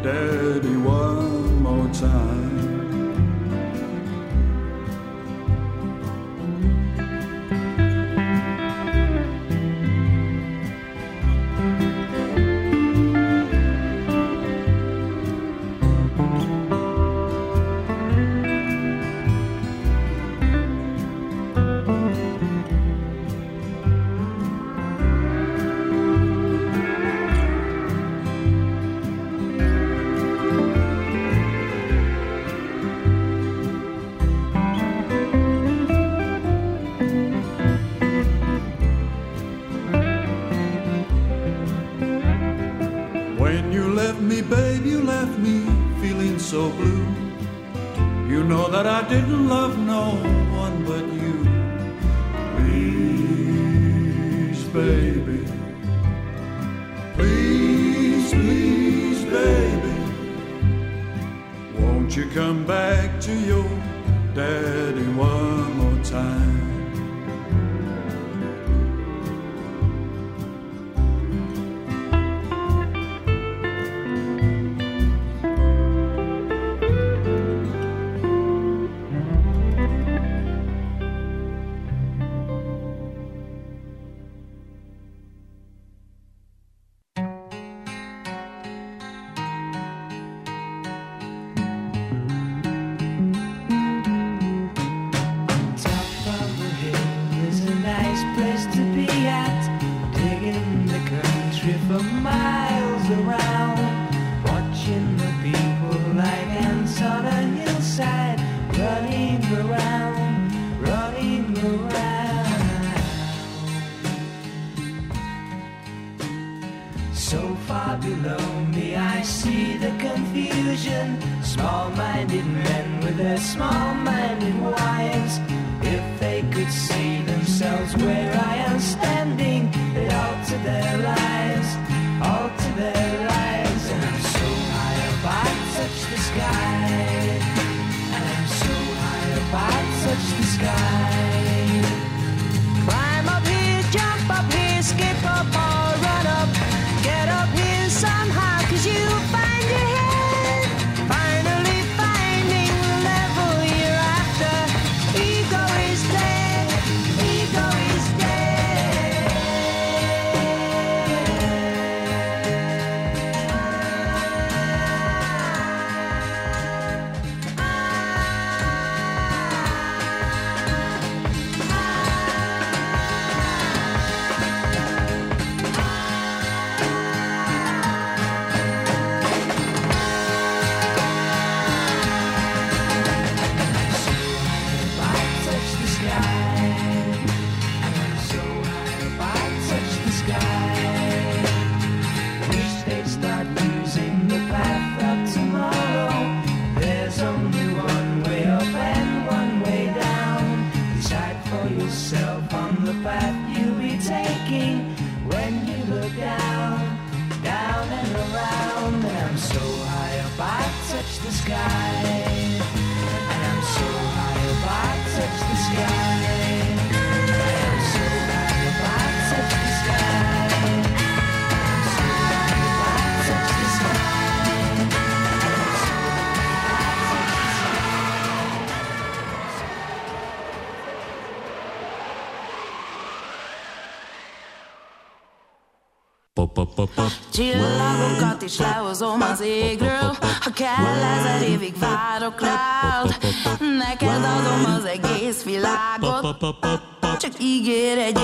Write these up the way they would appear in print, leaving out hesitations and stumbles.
Daddy one more time. So blue, you know that I didn't love no one but you. Please, baby, please, please, baby, won't you come back to your daddy one more time? Csillagokat is lehozom az égről, ha kell 1000 évig várok rád. Neked adom az egész világot, csak ígér egy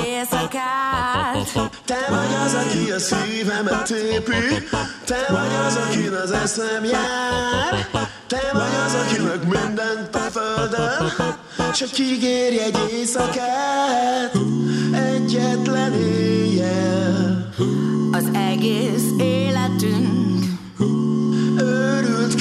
éjszakát. Te vagy az, aki a szívemet tépi, te vagy az, akin az eszem jár. Te vagy az, akinek mindent a földön, csak ígérj egy éjszakát, egyetlen éjjel. Az egész életünk őrült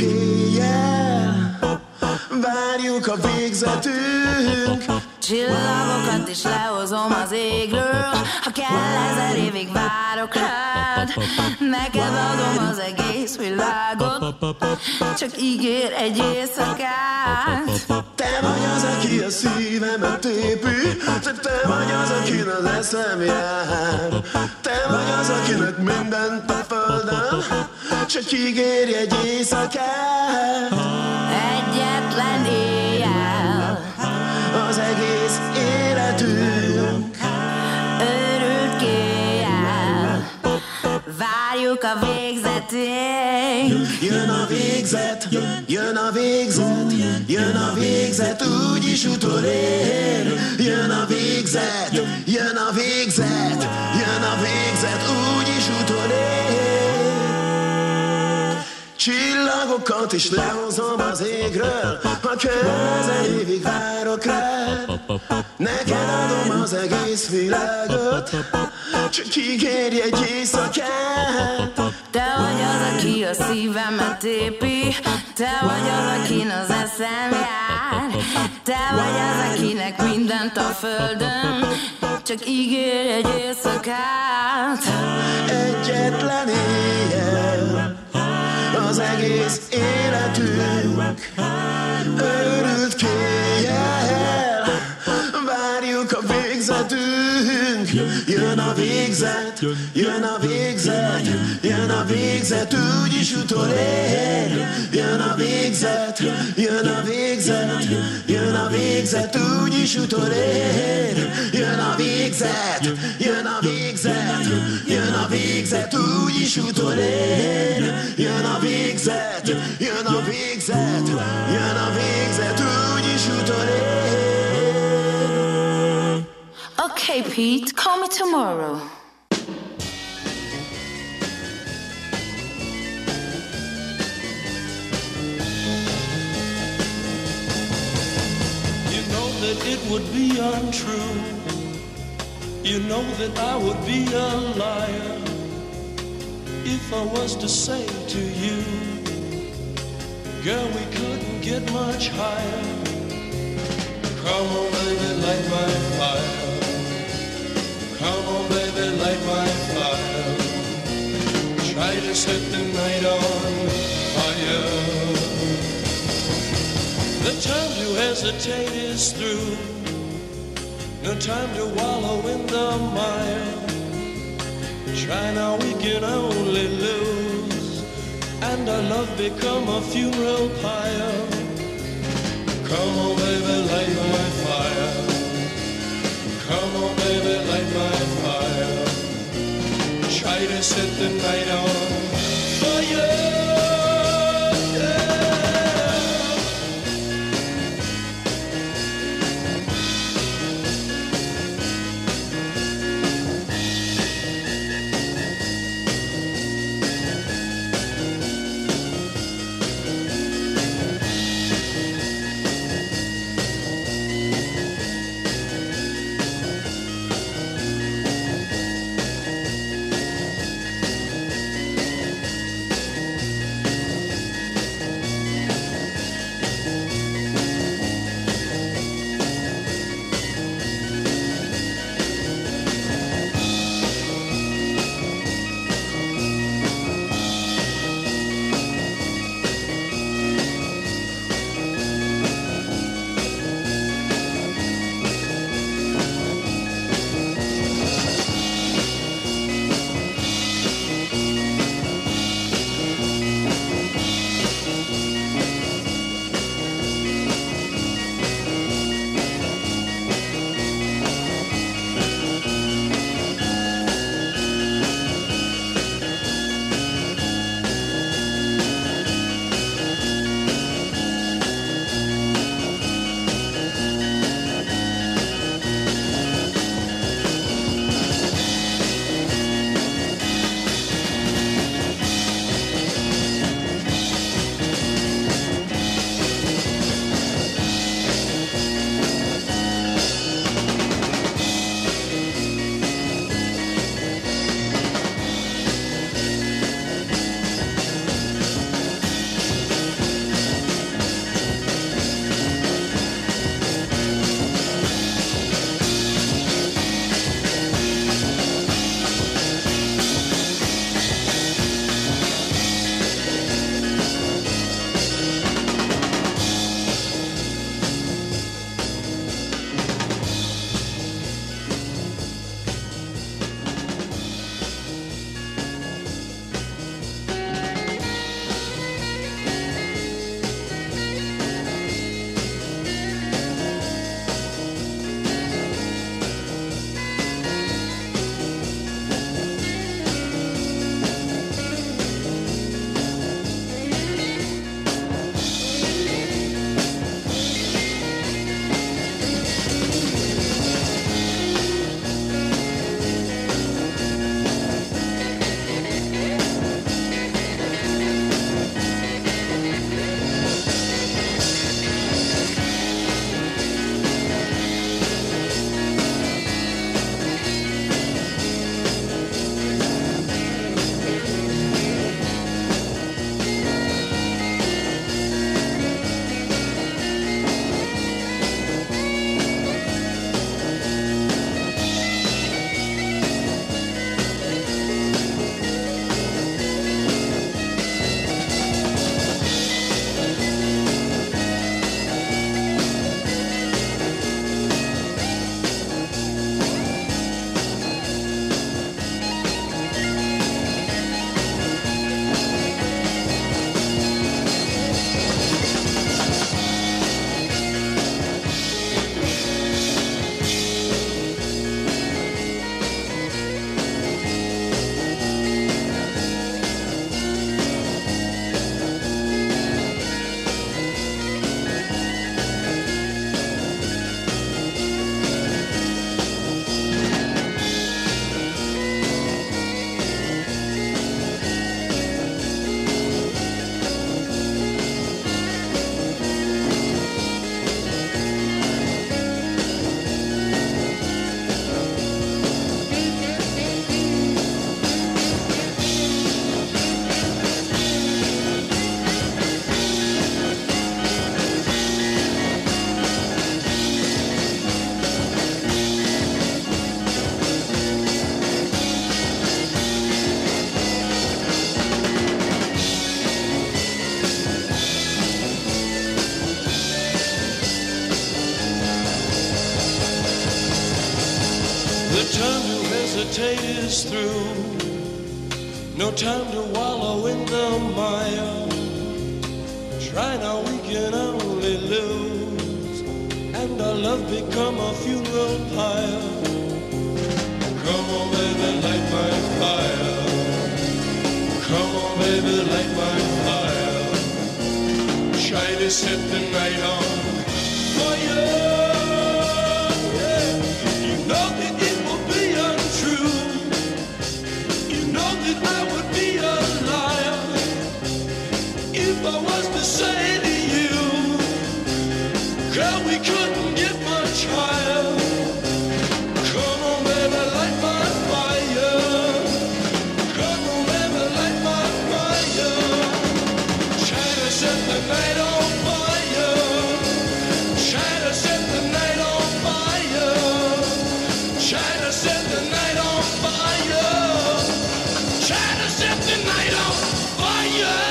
kéjjel, várjuk a végzetünk. Csillagokat is lehozom az égről. Ha kell, 1000 évig várok rád. Neked adom az egész világot, csak ígér egy éjszakát. Te vagy az, aki a szívemet tépi, te vagy az, akin az eszem jár. Te vagy az, akinek mindent a földön, csak ígérj egy éjszakát. Egyetlen éjjel Az egész életünk örökké jár. Várjuk a végzetünk. Jön a végzet, jön a végzet, jön a végzet, úgyis utolér. Jön a végzet, jön a végzet, jön a végzet, úgyis utolér. Csillagokat is lehozom az égről, ha kell, 1000 évig várok rád. Neked adom az egész világot, csak ígérj egy éjszakát. Te vagy az, aki a szívemet tépi, te vagy az, akin az eszem jár. Te vagy az, akinek mindent a földön, csak ígérj egy éjszakát. Egyetlen éjjel az egész életünk őrült kéjjel. Várjuk a végzetünk. Jön a végzet, jön a végzet, jön a végzet, úgyis utolér. Jön a végzet, jön a végzet, jön a végzet, úgyis utolér. Jön a végzet, jön a végzet, jön a végzet, úgyis utolér. Jön a végzet, jön a végzet, jön a végzet, úgyis utolér. Okay, Pete, call me tomorrow. You know that it would be untrue. You know that I would be a liar if I was to say to you, girl, we couldn't get much higher. Come on, baby, light my fire. Come on, baby, light my fire. Try to set the night on fire. The time to hesitate is through. No time to wallow in the mire. Try now, we can only lose, and our love become a funeral pyre. Come on, baby, light my fire. Come on, baby, light my fire. Try to set the night on fire. is through. No time to wallow in the mire. Try now, we can only lose, and our love become a funeral pyre. Come on, baby, light my fire. Come on, baby, light my fire. Try to set the night on fire. Yeah. You know that it will be untrue. You know that I would be a liar if I was to say to you, girl, we couldn't get much higher. Come on, baby, light my fire. Come on, baby, light my fire. Try to set the night on fire. Try to set the night on fire. Try to set the night on fire. Try to set the night on fire.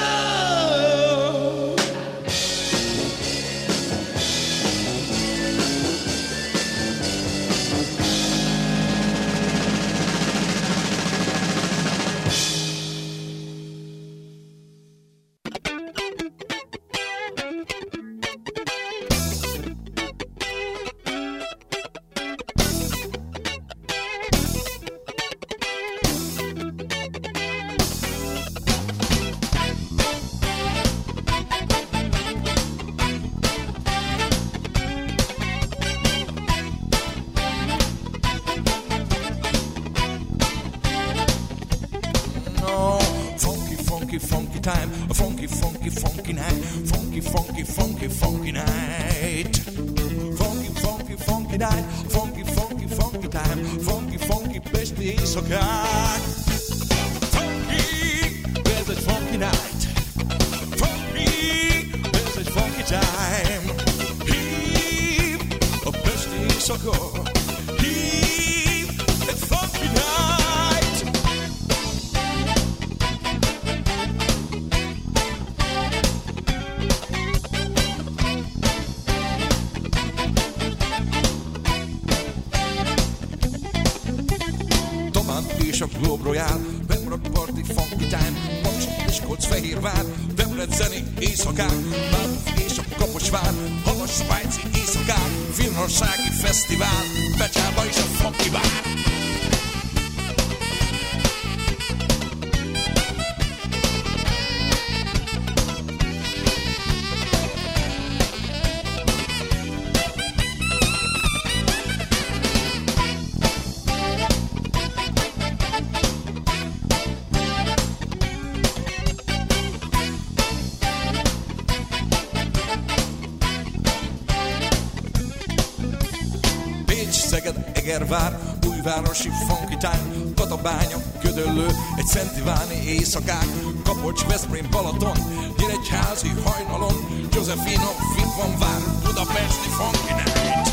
Funky time, a funky, funky, funky night, funky, funky, funky, funky night. Funky, funky, funky night, funky, funky, funky time, funky, funky, best éjszakák. Funky, ez egy funky night. Funky, ez egy funky time. Hív a best éjszaka. Hív egy funky night. És a Globe Royale, Pembroke Party, Funky Time, Paks, Miskolc, Fehérvár, Debreceni éjszakák, Bánf és a Kaposvár, Halas, svájci éjszakák, Finnországi fesztivál, Becsába és a Funky Bar. Egervár, Újvárosi Funky Time, Tatabánya, Gödöllő, egy szentiváni éjszakák, Kapocs, Veszprém, Balaton, Nyíregyházi hajnalon, Josephino, Fitvanvár, Budapesti Funky Night.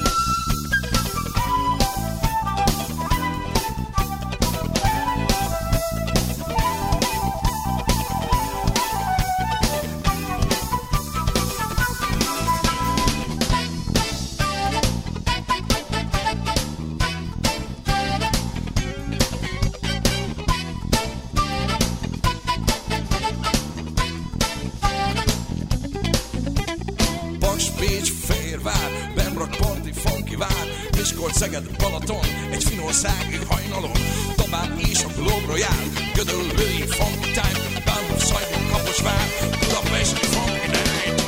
Szeged, Balaton, egy finnországi hajnalon, Tabán és a Globe Royale, Gödöllői Funky Time, Bánf, Szajban, Kaposvár, Budapesti Funky Night.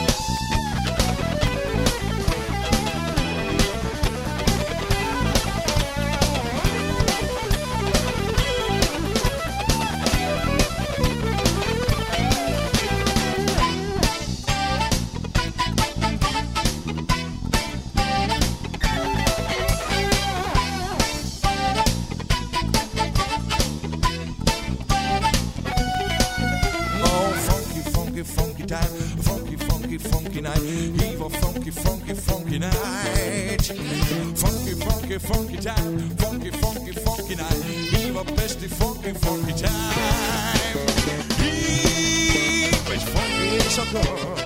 Funky time, funky, funky, funky night. Hív a pesti funky, funky time. Hív egy funky éjszaka.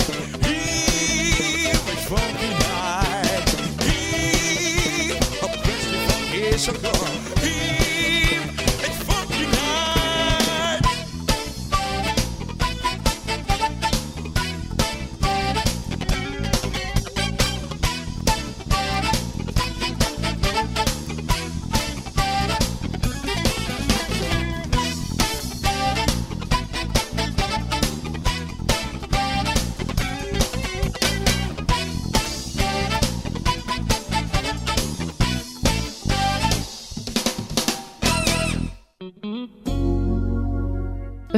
Hív egy funky night. Hív a pesti funky éjszaka. Hív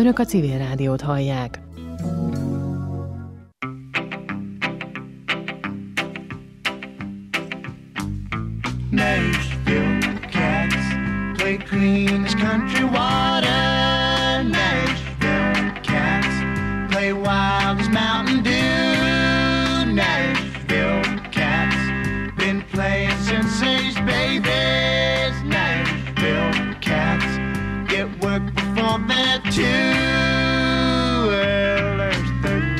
Önök a Civil Rádiót hallják. Nashville cats play clean as country water. Nashville cats play wild as Mountain Dew. Nashville cats been playing since they's babies. Nashville cats get work before they're two. Well, there's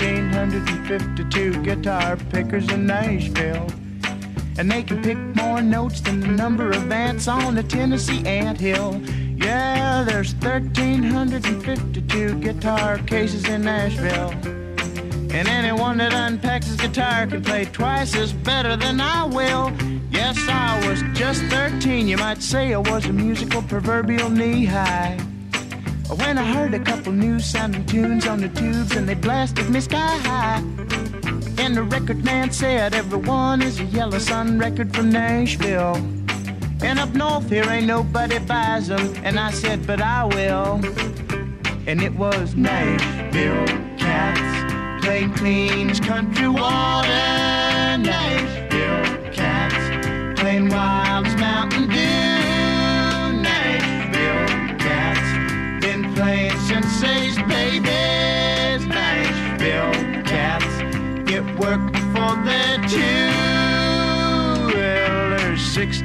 1,352 guitar pickers in Nashville, and they can pick more notes than the number of ants on the Tennessee anthill. Yeah, there's 1,352 guitar cases in Nashville, and anyone that unpacks his guitar can play twice as better than I will. Yes, I was just 13, you might say I was a musical proverbial knee-high, when I heard a couple new-sounding tunes on the tubes and they blasted me sky-high. And the record man said, everyone is a Yellow Sun record from Nashville, and up north here ain't nobody buys them. And I said, but I will. And it was Nashville cats play clean as country water. Nashville cats playing wild as Mountain Dew. Nashville cats been playing since they's babies. Nashville cats get work before they're two. Well, there's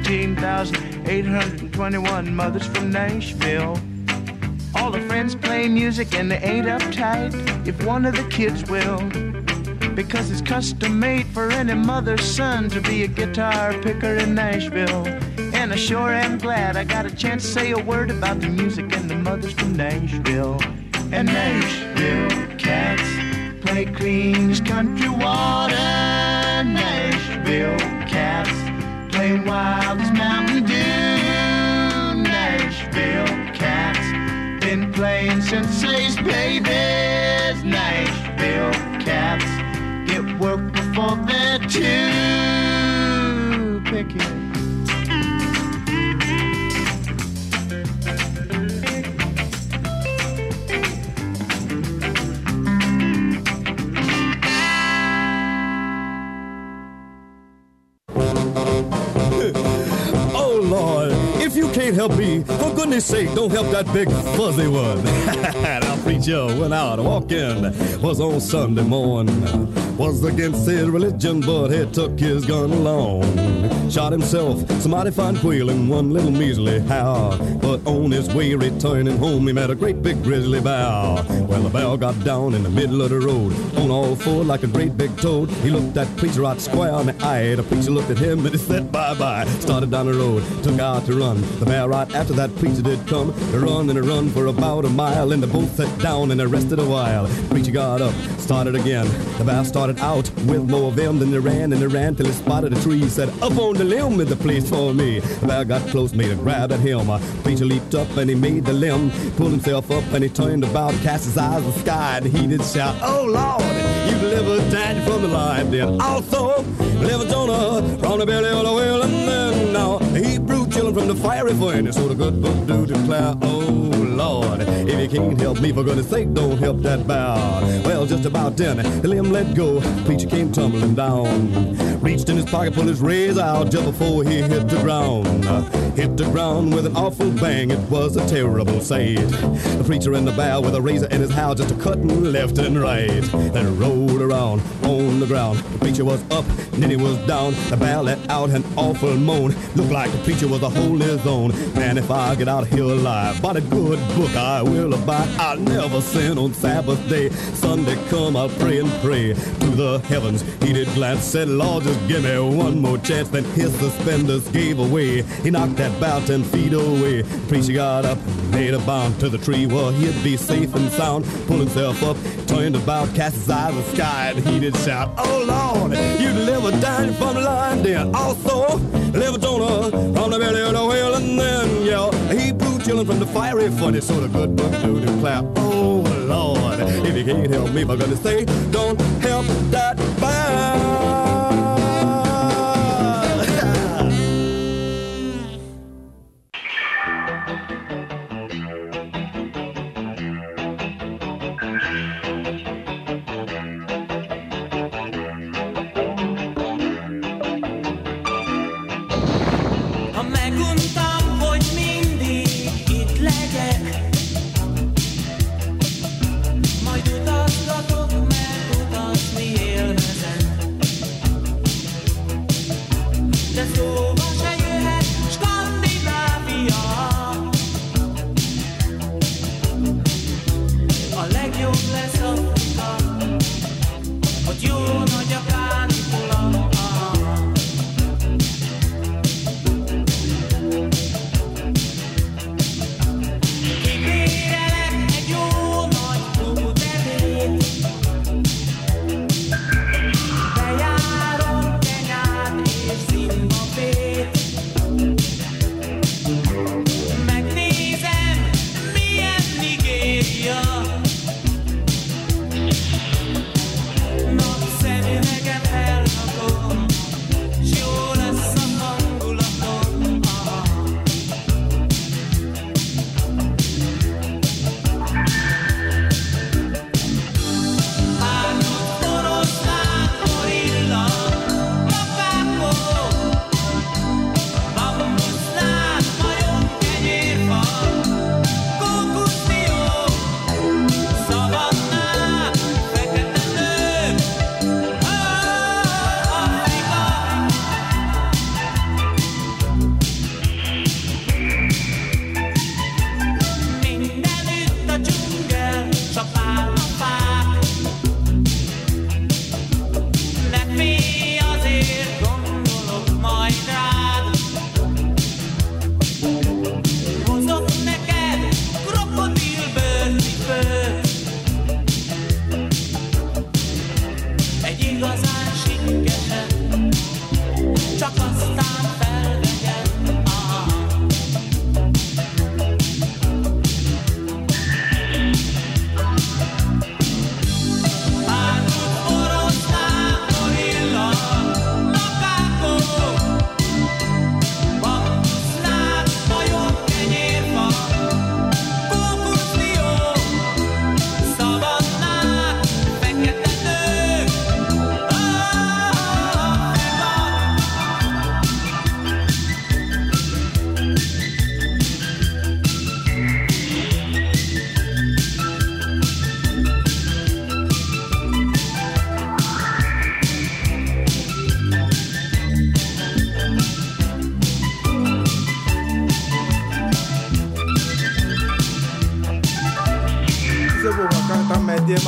16,821 mothers from Nashville. All the friends play music and they ain't uptight if one of the kids will, because it's custom made for any mother's son to be a guitar picker in Nashville. And I sure am glad I got a chance to say a word about the music and the mothers from Nashville. And Nashville cats play clean as country water. Nashville cats play wild as Mountain Dew. Nashville cats been playing since they's babies. Nashville cats get work before they're two. Pick it. Can't help me, for goodness sake, don't help that big fuzzy one. Our preacher went out walking, was on Sunday morning, was against his religion, but he took his gun along. Shot himself, some mighty fine quail in one little measly how. But on his way returning home, he met a great big grizzly bear. Well, the bear got down in the middle of the road, on all four like a great big toad. He looked that preacher out square in the eye. The preacher looked at him and he said bye-bye. Started down the road, took out to run. The bear right after that preacher did come. They run and they run for about a mile, and they both sat down and they rested a while. The preacher got up, started again. The bear started out with more vim than they ran, and they ran till he spotted a tree. He said, up on the limb is the place for me. The bear got close, made a grab at him. The preacher leaped up and he made the limb, pulled himself up and he turned about, cast his eyes to the sky, and he did shout, oh Lord, you delivered Daniel from the lion. Then also delivered Jonah from the belly of the whale. And then now Hebrew children from the fiery furnace. So the good book do declare, oh Lord, if you can't help me, for goodness sake, don't help that bear. Well, just about then, the limb let go. Preacher came tumbling down, reached in his pocket, pulled his razor out just before he hit the ground. Hit the ground with an awful bang, it was a terrible sight. The preacher and the bear with a razor in his house, just a cutting left and right. They rolled around on the ground. The preacher was up, then he was down. The bear let out an awful moan. Looked like the preacher was a holding his own. Man, if I get out here alive, by the good book I will abide. I'll never sin on Sabbath day. Sunday come, I'll pray and pray to the heavens. He did glance, said, Lord, just give me one more chance. Then his suspenders gave away. He knocked that bow 10 feet away. The preacher got up, made a bound to the tree where he'd be safe and sound. Pulled himself up, turned about, cast his eyes to the sky, and he did shout, oh Lord, you delivered Daniel from the lion den. Also delivered Jonah from the belly of the whale. And then, yeah, Hebrew children from the fiery furnace. So the good book do declare, oh Lord, if you can't help me, for goodness sake, don't help that bear.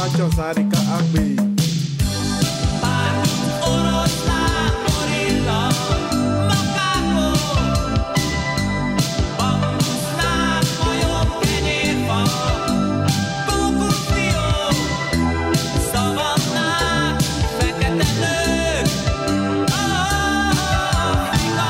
macho szárika agbi. Oroszlán, gorilla, makákó, bambuszlán, majom, kenyérfa, kókuszdió, szavannák, fekete nők, Afrika.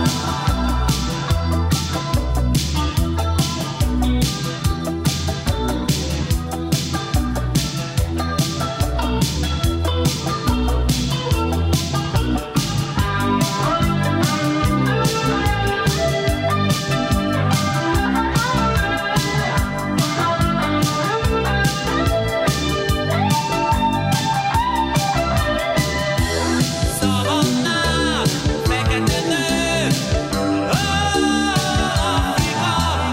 Szavannák, fekete nők, Afrika.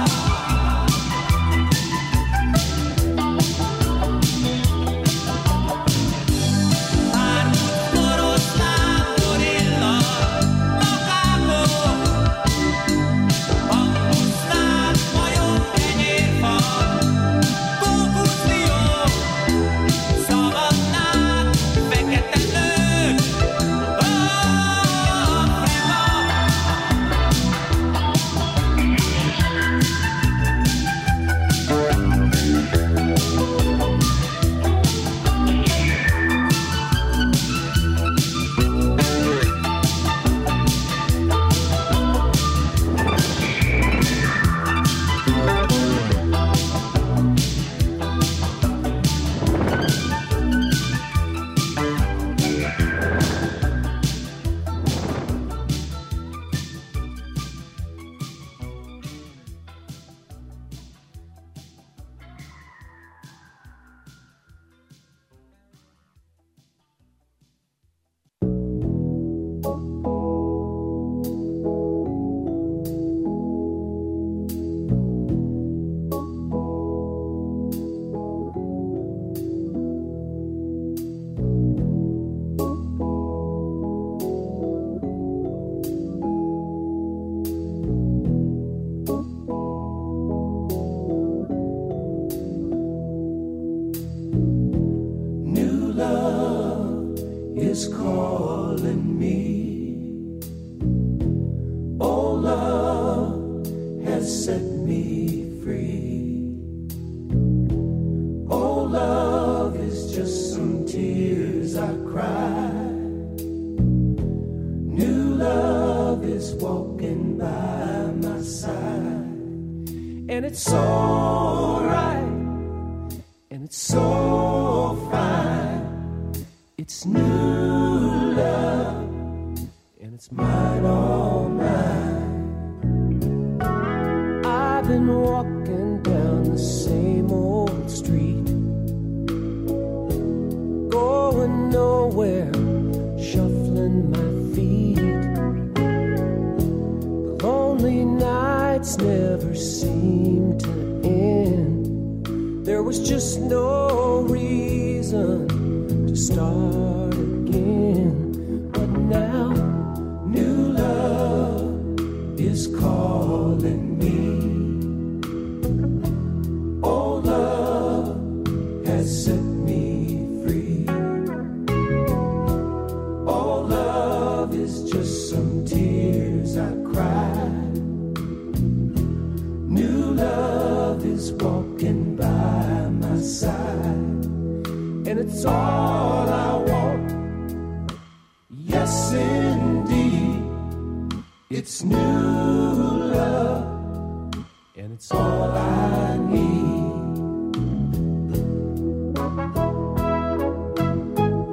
Ármut, oroszlán, gorilla, makákó, bambuszlán, majom, kenyérfa, kókuszdió, szavannák, fekete nők, New love is calling me. Old love has set me free. Old love is just some tears I cry. New love is walking by my side. And it's so right, and it's so fine. It's new love, and it's mine, all mine. I've been walking down the same old street, going nowhere, shuffling my feet. The lonely nights never seem to end. There was just no reason to start again. But now, new love is calling me. Old love has set me free. Old love is just some tears I cry. New love is walking by my side. And it's all I want. Yes, indeed. It's new love. And it's all